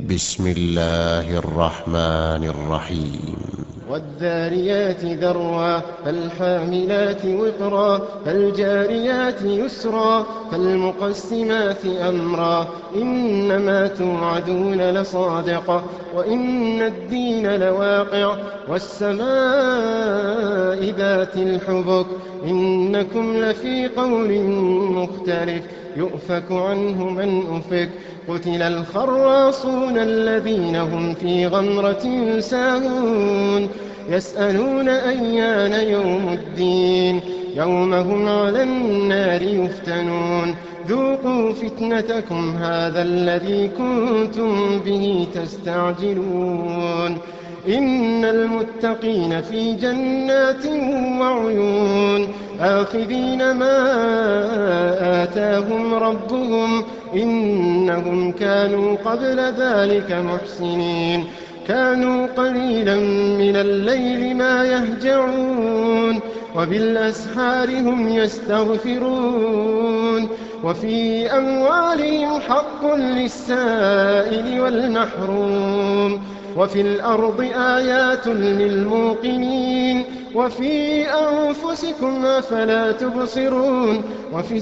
بسم الله الرحمن الرحيم والذاريات ذروا فالحاملات وقرا فالجاريات يسرا فالمقسمات أمرا إنما توعدون لصادق وإن الدين لواقع والسماء ذات الحبك إنكم لفي قول مختلف يؤفك عنه من أفك قتل الخراصون الذين هم في غمرة ساهون يسألون أيان يوم الدين يوم هم على النار يفتنون ذوقوا فتنتكم هذا الذي كنتم به تستعجلون إن المتقين في جنات وعيون آخذين ما آتاهم ربهم إنهم كانوا قبل ذلك محسنين كانوا قليلا من الليل ما يهجعون وبالأسحار هم يستغفرون وفي أموالهم حق للسائل والمحروم وفي الأرض آيات للموقنين وفي أنفسكم أفلا تبصرون وفي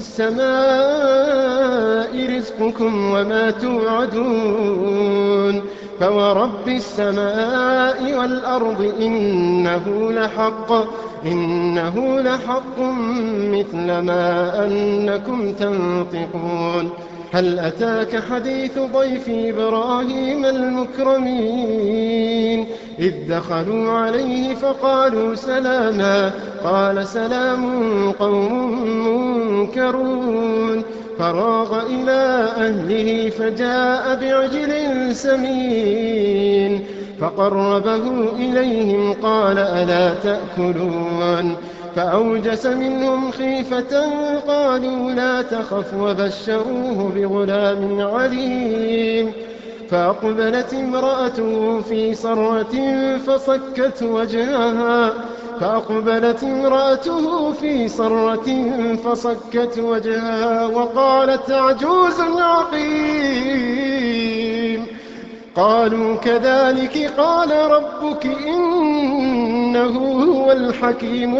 السماء رزقكم وما توعدون فورب السماء والأرض إنه لحق مثل ما أنكم تنطقون هل أتاك حديث ضيف إبراهيم المكرمين إذ دخلوا عليه فقالوا سلاما قال سلام قوم منكرون فراغ إلى أهله فجاء بعجل سمين فقربه إليهم قال ألا تأكلون فأوجس منهم خيفة قالوا لا تخف وبشروه بغلام عليم فأقبلت امرأته في صرة فصكت وجهها وقالت عجوز عقيم قالوا كذلك قال ربك إنه هو الحكيم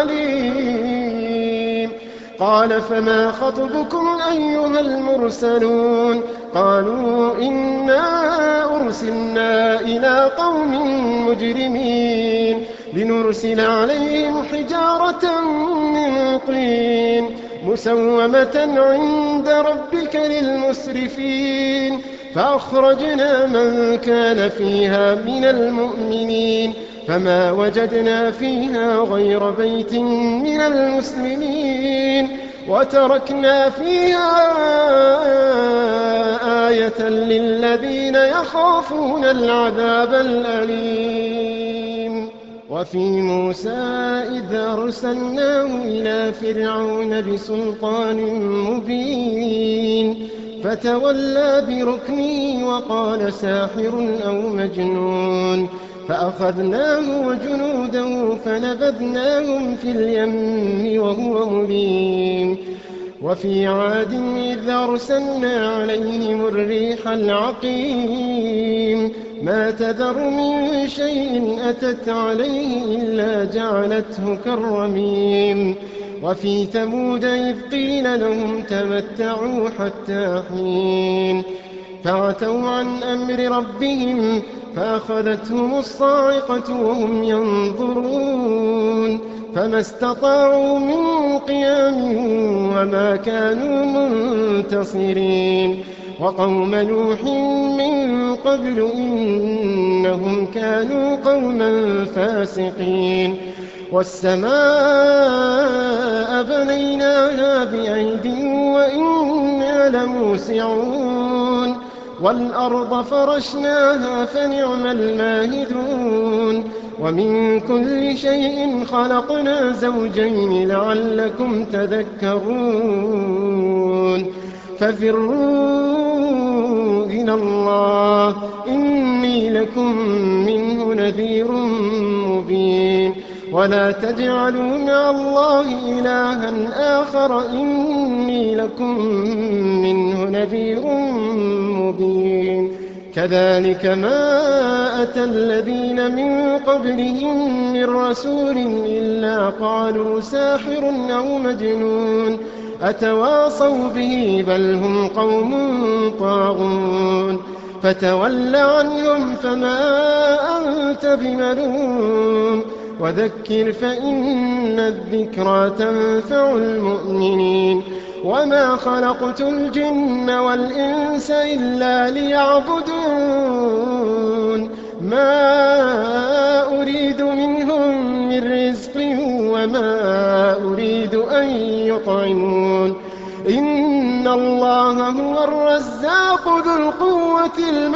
العليم قال فما خطبكم أيها المرسلون قالوا إنا أرسلنا إلى قوم مجرمين لنرسل عليهم حجارة من طين مسومة عند ربك للمسرفين فأخرجنا من كان فيها من المؤمنين فما وجدنا فيها غير بيت من المسلمين وتركنا فيها آية للذين يخافون العذاب الأليم وفي موسى إذ أرسلناه إلى فرعون بسلطان مبين فتولى بركنه وقال ساحر أو مجنون فأخذناه وجنوده فنبذناهم في اليم وهو مليم وفي عاد إذ أرسلنا عليهم الريح العقيم ما تذر من شيء أتت عليه إلا جعلته كالرميم وفي ثمود إذ قيل لهم تمتعوا حتى حين فعتوا عن أمر ربهم فأخذتهم الصاعقة وهم ينظرون فما استطاعوا من قيام وما كانوا منتصرين وقوم نوح من قبل إنهم كانوا قوما فاسقين والسماء بنيناها بأيد وإنا لموسعون والأرض فرشناها فنعم الماهدون ومن كل شيء خلقنا زوجين لعلكم تذكرون ففروا إلى الله إني لكم منه نذير مبين ولا تجعلوا مع الله إلها آخر إني لكم منه نذير مبين كذلك ما أتى الذين من قبلهم من رسول إلا قالوا ساحر أو مجنون أتواصوا به بل هم قوم طاغون فتول عنهم فما أنت بملوم وذكر فإن الذكرى تنفع المؤمنين وما خلقت الجن والإنس إلا ليعبدون ما أريد منهم من رزق وما أريد أن يطعمون إن الله هو الرزاق ذو القوة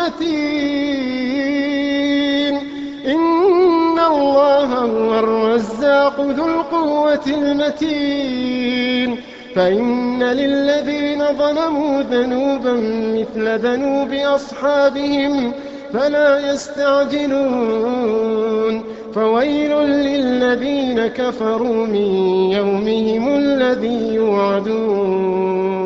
المتين إن الله هو الرزاق ذو القوة المتين فإن للذين ظلموا ذنوبا مثل ذنوب أصحابهم فلا يستعجلون فويل للذين كفروا من يومهم الذي يوعدون